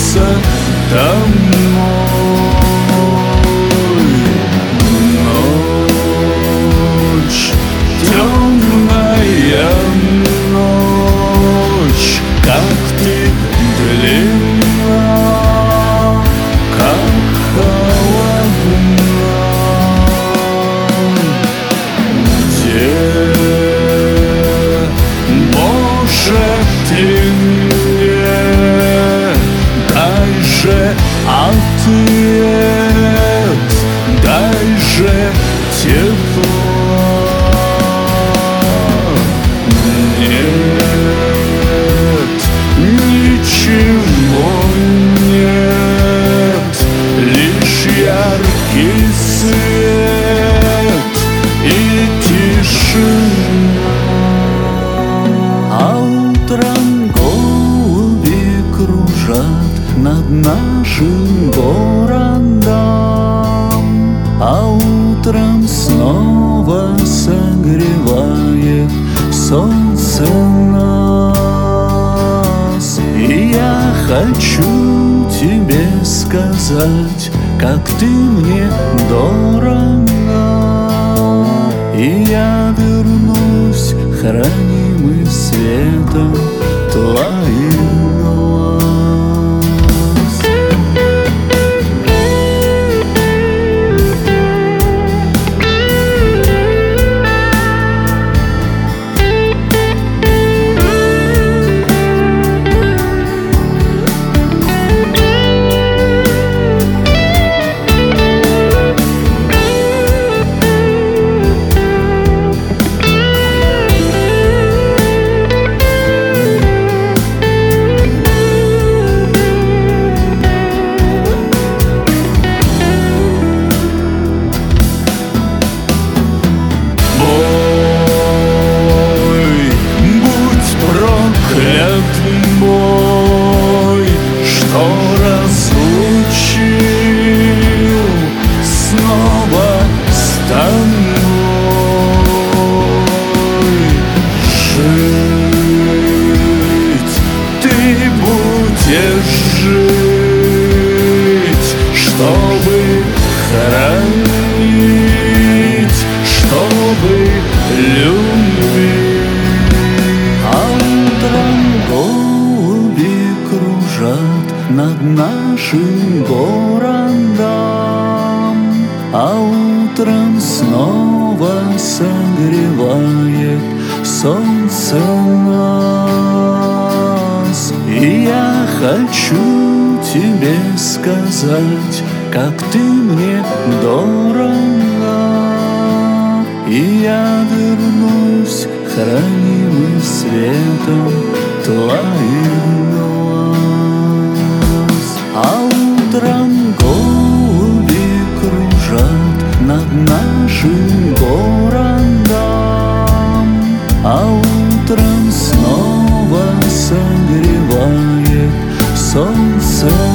вернуться домой. Ночь, темная ночь, как ты длинна, как холодна. Где, Боже, ты мне дай же ответ, дай же тепло. Нет, ничего нет, лишь яркий свет и тишина. А утром голуби кружат над нашим городом, а утром снова согревает солнце нас. И я хочу тебе сказать, как ты мне дорога, и я вернусь, хранимый светом твоих глаз. Мой, что разлучил снова с тобой. Жить ты будешь жить, чтобы хранить, чтобы любить. Голуби кружат над нашим городом, а утром снова согревает солнце нас. И я хочу тебе сказать, как ты мне дорога, и я вернусь, хранимый светом твоих глаз. А утром голуби кружат над нашим городом, а утром снова согревает солнце